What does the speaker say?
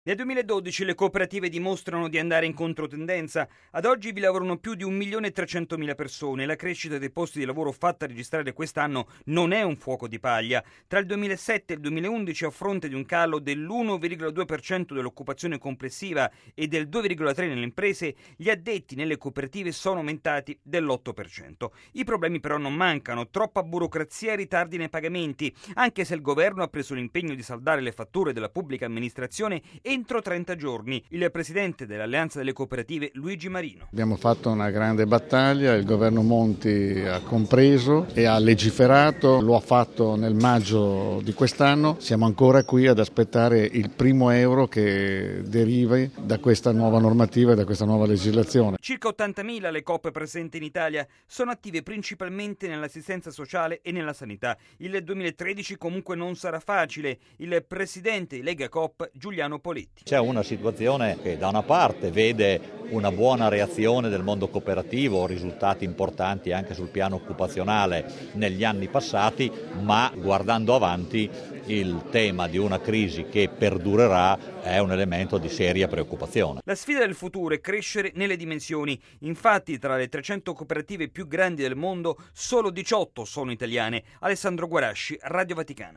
Nel 2012 le cooperative dimostrano di andare in controtendenza. Ad oggi vi lavorano più di 1.300.000 persone. La crescita dei posti di lavoro fatta registrare quest'anno non è un fuoco di paglia. Tra il 2007 e il 2011, a fronte di un calo dell'1,2% dell'occupazione complessiva e del 2,3% nelle imprese, gli addetti nelle cooperative sono aumentati dell'8%. I problemi però non mancano: troppa burocrazia e ritardi nei pagamenti, anche se il governo ha preso l'impegno di saldare le fatture della pubblica amministrazione entro 30 giorni. Il presidente dell'Alleanza delle Cooperative, Luigi Marino. Abbiamo fatto una grande battaglia, il governo Monti ha compreso e ha legiferato, lo ha fatto nel maggio di quest'anno. Siamo ancora qui ad aspettare il primo euro che derivi da questa nuova normativa e da questa nuova legislazione. Circa 80.000 le coop presenti in Italia, sono attive principalmente nell'assistenza sociale e nella sanità. Il 2013 comunque non sarà facile. Il presidente di Lega Coop, Giuliano Poletti. C'è una situazione che da una parte vede una buona reazione del mondo cooperativo, risultati importanti anche sul piano occupazionale negli anni passati, ma guardando avanti il tema di una crisi che perdurerà è un elemento di seria preoccupazione. La sfida del futuro è crescere nelle dimensioni. Infatti, tra le 300 cooperative più grandi del mondo, solo 18 sono italiane. Alessandro Guarasci, Radio Vaticana.